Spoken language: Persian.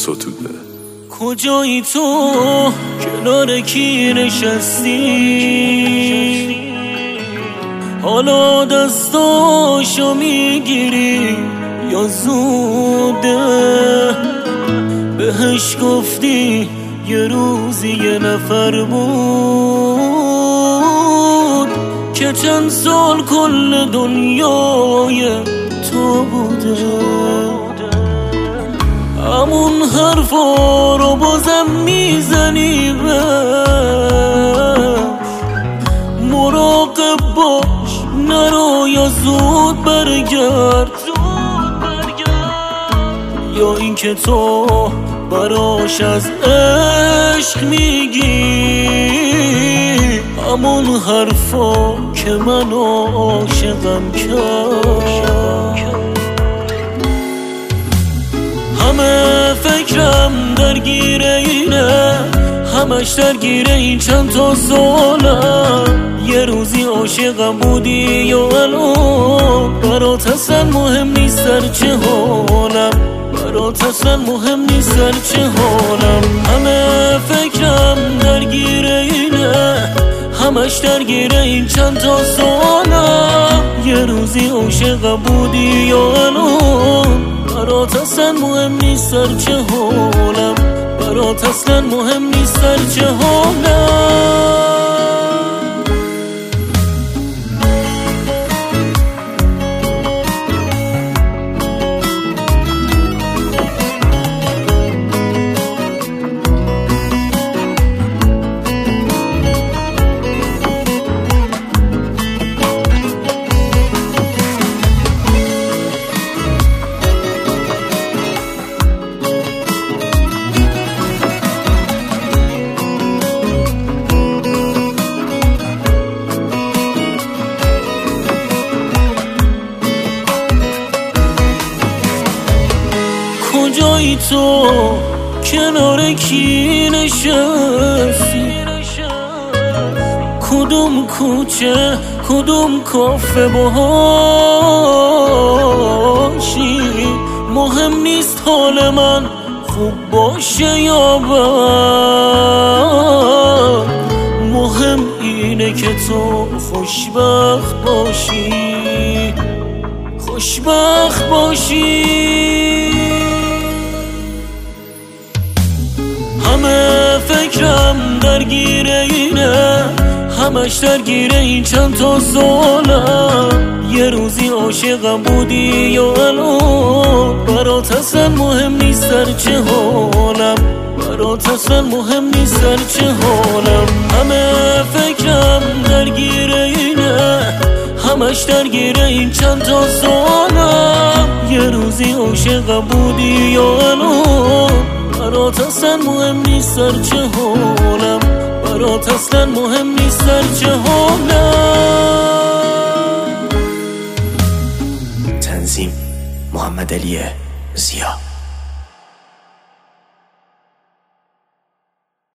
ستوده. کجایی تو کنار کی نشستی؟ حالا دستاشو میگیری یا زوده؟ بهش گفتی یه روزی یه نفر بود که چند سال کل دنیای تو بوده. همون حرفا رو بازم میزنی بهش، مراقب باش نرو یا زود برگرد، یا این که تو براش از عشق میگی همون حرفا که من عاشقم کرد. همه فکرم درگیره اینه، همش درگیره این چند تا سالم. یه روزی عاشقم بودی یا الان برات اصلا مهم نیست در چه حالم، برات اصلا مهم نیست در چه حالم. همه فکرم درگیره اینه، همش درگیره این چند تا سالم. یه روزی عاشقم بودی یا الان برات اصلا مهم نیست در چه حالم، برات اصلا مهم نیست در چه حالم. کجایی تو کنار کی نشستی؟ کدوم کوچه کدوم کافه باشی؟ مهم نیست حال من خوب باشه یا بد، مهم اینه که تو خوشبخت باشی، خوشبخت باشی. همه فکرم درگیره اینه، همش درگیره این چند تا سالم. یه روزی عاشقم بودی یا الان برات اصلا مهم نیست در چه حالم، برات اصلا مهم نیست در چه حالم. همه فکرم درگیره اینه، همش درگیره این چند تا سالم. یه روزی عاشقم بودی یا الان برات اصلا مهم نیست در چه حالم، برات اصلا مهم نیست در چه حالم. تنظیم محمد علیه.